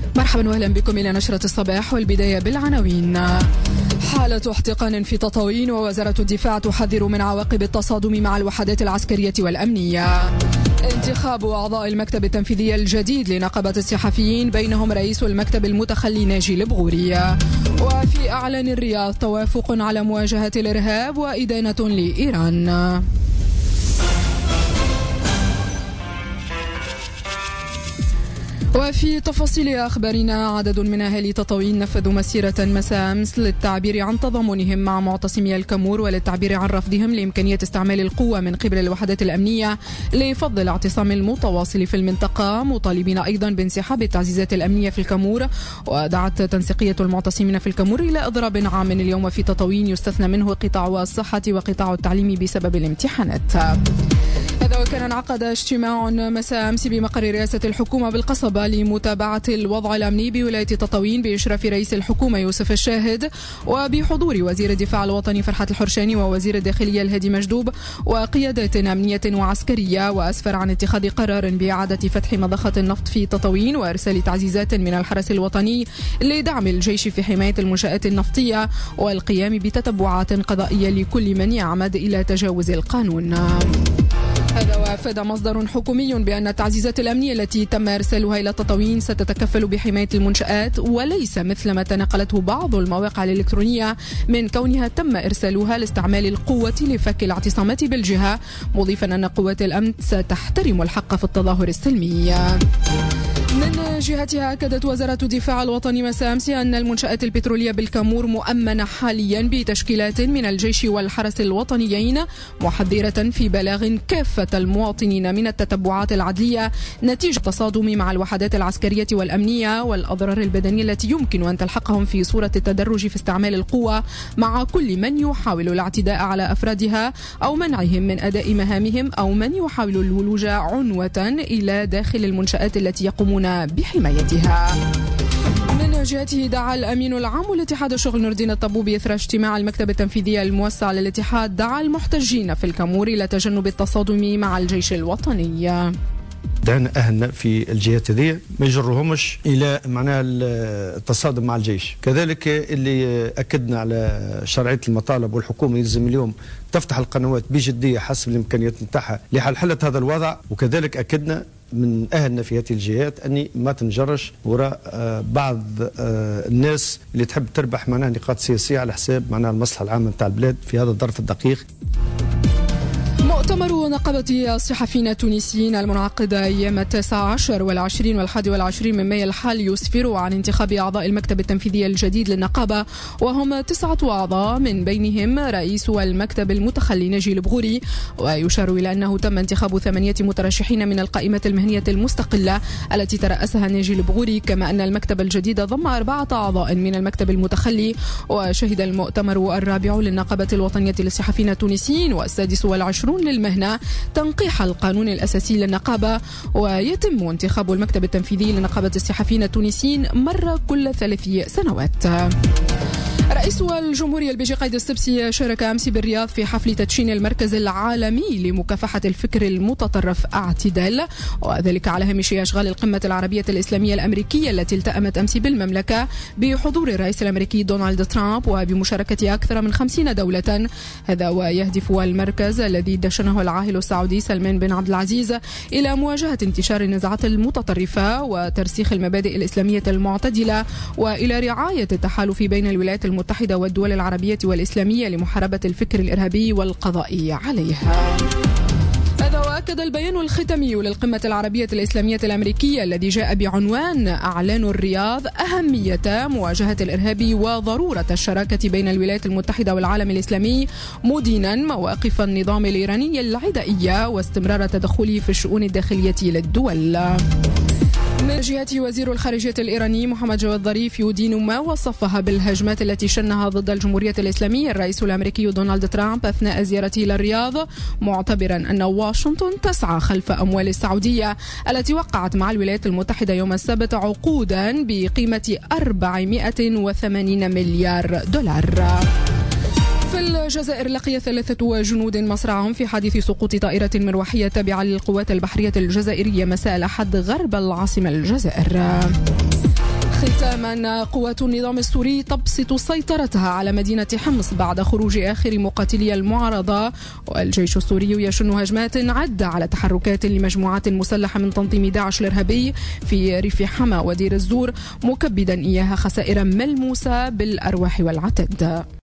مرحبا واهلا بكم إلى نشرة الصباح، والبداية بالعناوين. حالة احتقان في تطاوين، ووزارة الدفاع تحذر من عواقب التصادم مع الوحدات العسكرية والأمنية. انتخاب أعضاء المكتب التنفيذي الجديد لنقابة الصحفيين، بينهم رئيس المكتب المتخلي ناجي البغوري. وفي أعلان الرياض توافق على مواجهة الإرهاب وإدانة لإيران. وفي تفاصيل أخبارنا، عدد من أهالي تطاوين نفذوا مسيرة مساء أمس للتعبير عن تضامنهم مع معتصمي الكامور، وللتعبير عن رفضهم لإمكانية استعمال القوة من قبل الوحدات الأمنية لفض الاعتصام المتواصل في المنطقة، مطالبين أيضا بانسحاب التعزيزات الأمنية في الكامور. ودعت تنسيقية المعتصمين في الكامور إلى إضراب عام اليوم في تطاوين، يستثنى منه قطاع الصحة وقطاع التعليم بسبب الامتحانات. هذا وكان انعقد اجتماع مساء أمس بمقر رئاسة الحكومة بالقصبة لمتابعة الوضع الأمني بولاية تطاوين بإشراف رئيس الحكومة يوسف الشاهد، وبحضور وزير الدفاع الوطني فرحات الحرشاني ووزير الداخلية الهادي مجدوب وقيادات أمنية وعسكرية. وأسفر عن اتخاذ قرار بإعادة فتح مضخة النفط في تطاوين وإرسال تعزيزات من الحرس الوطني لدعم الجيش في حماية المنشآت النفطية والقيام بتتبعات قضائية لكل من يعمد إلى تجاوز القانون. هذا وافاد مصدر حكومي بأن التعزيزات الأمنية التي تم إرسالها إلى تطاوين ستتكفل بحماية المنشآت، وليس مثل ما تناقلته بعض المواقع الإلكترونية من كونها تم إرسالها لاستعمال القوة لفك الاعتصامات بالجهة، مضيفا أن قوات الأمن ستحترم الحق في التظاهر السلمي. من جهتها أكدت وزارة الدفاع الوطني مساء أمس أن المنشآت البترولية بالكامور مؤمنة حاليا بتشكيلات من الجيش والحرس الوطنيين، محذرة في بلاغ كافة المواطنين من التتبعات العدلية نتيجة تصادم مع الوحدات العسكرية والأمنية والأضرار البدنية التي يمكن أن تلحقهم في صورة التدرج في استعمال القوة مع كل من يحاول الاعتداء على أفرادها أو منعهم من أداء مهامهم أو من يحاول الولوج عنوة إلى داخل المنشآت التي يقومون بحمايتها. من جهته دعا الأمين العام لاتحاد الشغل نور الدين الطبوبي إثر اجتماع المكتب التنفيذي الموسع للاتحاد، دعا المحتجين في الكامور إلى تجنب التصادم مع الجيش الوطني. دعنا أهلنا في الجهات هذه ما يجرهمش إلى معناها التصادم مع الجيش. كذلك اللي أكدنا على شرعية المطالب، والحكومة يلزم اليوم تفتح القنوات بجدية حسب الإمكانيات نتاعها لحل هذا الوضع. وكذلك أكدنا من أهلنا في هذه الجهات أني ما تنجرش وراء بعض الناس اللي تحب تربح معناها نقاط سياسية على حساب معناها المصلحة العامة نتاع البلاد في هذا الظرف الدقيق. مؤتمر نقابة الصحفيين التونسيين المنعقد أيام 19 والعشرين والحادي والعشرين من مايو الحالي يسفر عن انتخاب أعضاء المكتب التنفيذي الجديد للنقابة، وهم 9 أعضاء من بينهم رئيس المكتب المتخلي ناجي البغوري. ويشار إلى أنه تم انتخاب 8 مترشحين من القائمة المهنية المستقلة التي ترأسها ناجي البغوري، كما أن المكتب الجديد ضم 4 أعضاء من المكتب المتخلي. وشهد المؤتمر الرابع للنقابة الوطنية للصحفيين التونسيين والسادس والعشرون للمهنة تنقيح القانون الأساسي للنقابة، ويتم انتخاب المكتب التنفيذي لنقابة الصحفيين التونسيين مرة كل 3 سنوات. رئيس الجمهورية البيجي قايد السبسي شارك أمس بالرياض في حفل تدشين المركز العالمي لمكافحة الفكر المتطرف اعتدال، وذلك على هامش أشغال القمة العربية الإسلامية الأمريكية التي التأمت أمس بالمملكة بحضور الرئيس الأمريكي دونالد ترامب وبمشاركة أكثر من 50 دولة. هذا ويهدف المركز الذي دشنه العاهل السعودي سلمان بن عبد العزيز إلى مواجهة انتشار النزاعات المتطرفة وترسيخ المبادئ الإسلامية المعتدلة، وإلى رعاية التحالف بين الولايات المتحدة والدول العربية والإسلامية لمحاربة الفكر الإرهابي والقضاء عليها. هذا وأكد البيان الختامي للقمة العربية الإسلامية الأمريكية الذي جاء بعنوان أعلان الرياض أهمية مواجهة الإرهاب وضرورة الشراكة بين الولايات المتحدة والعالم الإسلامي، مدينا مواقف النظام الإيراني العدائية واستمرار تدخله في الشؤون الداخلية للدول. من جهته وزير الخارجية الإيراني محمد جواد ظريف يدين ما وصفها بالهجمات التي شنها ضد الجمهورية الإسلامية الرئيس الأمريكي دونالد ترامب أثناء زيارته إلى الرياض، معتبرا أن واشنطن تسعى خلف أموال السعودية التي وقعت مع الولايات المتحدة يوم السبت عقودا بقيمة 480 مليار دولار. في الجزائر لقي 3 جنود مصرعهم في حادث سقوط طائرة مروحية تابعة للقوات البحرية الجزائرية مساء الأحد غرب العاصمة الجزائر. ختاما، قوات النظام السوري تبسط سيطرتها على مدينة حمص بعد خروج آخر مقاتلي المعارضة، والجيش السوري يشن هجمات عدة على تحركات لمجموعات مسلحة من تنظيم داعش الإرهابي في ريف حما ودير الزور، مكبدا إياها خسائر ملموسة بالأرواح والعتاد.